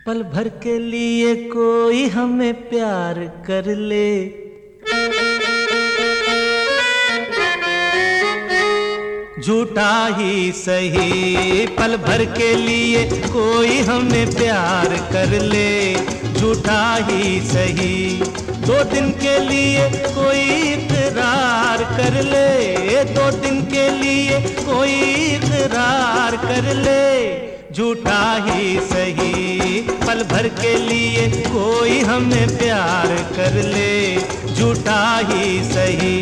पल भर के लिए कोई हमें प्यार कर ले, झूठा ही सही। पल भर के लिए कोई हमें प्यार कर ले, झूठा ही सही। 2 दिन के लिए कोई इकरार कर ले, 2 दिन के लिए कोई इकरार कर ले, झूठा ही सही। पल भर के लिए कोई हमें प्यार कर ले, झूठा ही सही।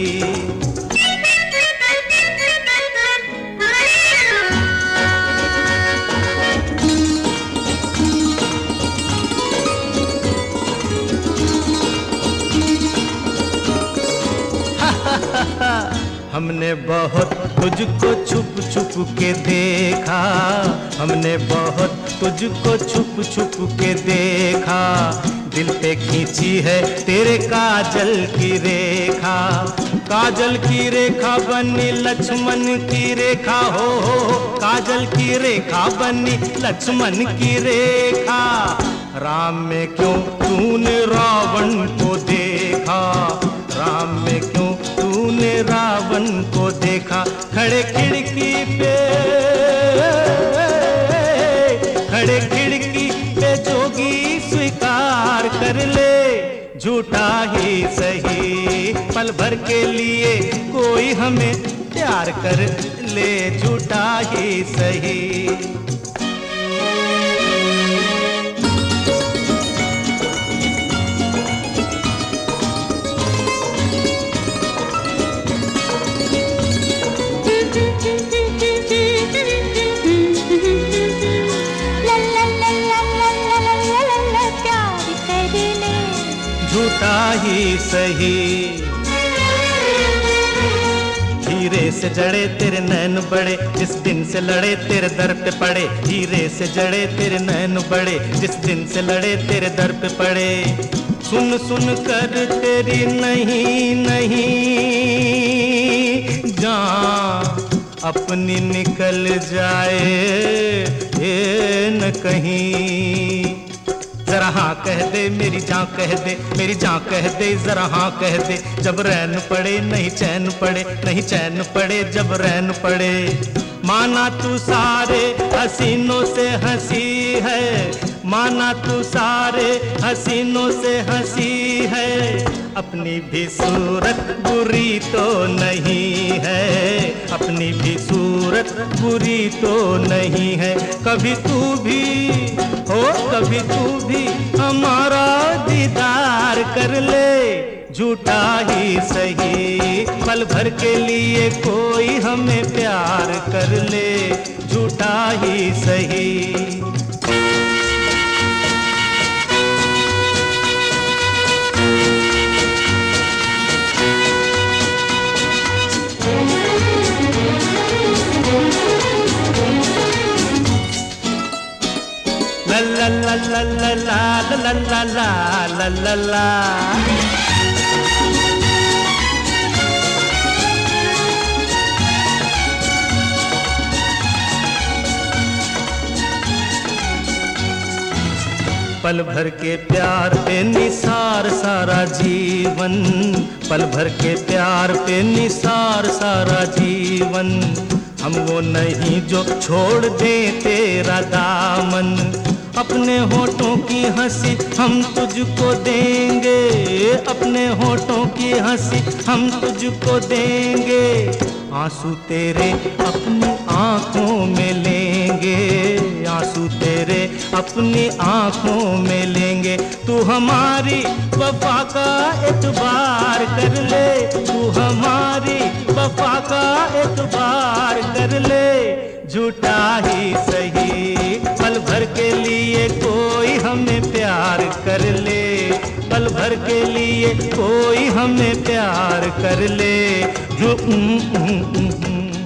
हमने बहुत तुझको छुप छुप के देखा, हमने बहुत तुझको छुप छुप के देखा। दिल पे खींची है तेरे काजल की रेखा, काजल की रेखा बनी लक्ष्मण की रेखा। हो काजल की रेखा बनी लक्ष्मण की रेखा। राम में क्यों तूने रावण को देखा, राम में क्यों तूने रावण को देखा। खड़े खिड़की पे, खड़े खिड़की पे जोगी स्वीकार कर ले, झूठा ही सही। पल भर के लिए कोई हमें प्यार कर ले, झूठा ही सही। झूठा ही सही। हीरे से जड़े तेरे नैन बड़े, जिस दिन से लड़े तेरे दर पे पड़े। हीरे से जड़े तेरे नैन बड़े, जिस दिन से लड़े तेरे दर पे पड़े। सुन सुन कर तेरी नहीं नहीं जान अपनी निकल जाए ये न कहीं। जरा हाँ कह दे मेरी जान कह दे, मेरी जान कह दे जरा हाँ कह दे। जब रैन पड़े नहीं चैन पड़े, नहीं चैन पड़े जब रैन पड़े। माना तू सारे हसीनों से हंसी है, माना तू सारे हसीनों से हंसी है। अपनी भी सूरत बुरी तो नहीं है, अपनी भी सूरत बुरी तो नहीं है। कभी तू भी हो, कभी तू भी हमारा दीदार कर ले, झूठा ही सही। पल भर के लिए कोई हमें प्यार कर ले, झूठा ही सही। ला ला ला ला ला ला ला ला ला ला। पल भर के प्यार पे निसार सारा जीवन, पल भर के प्यार पे निसार सारा जीवन। हम वो नहीं जो छोड़ दे तेरा दामन। अपने होठों की हंसी हम तुझको देंगे, अपने होठों की हंसी हम तुझको देंगे। आंसू तेरे अपनी आंखों में लेंगे, आंसू तेरे अपनी आंखों में लेंगे। तू हमारी वफा का एतबार कर ले, तू हमारी वफा का एतबार कर ले, झूठा ही सही। पल भर के लिए कोई हमें प्यार कर ले, पल भर के लिए कोई हमें प्यार कर ले।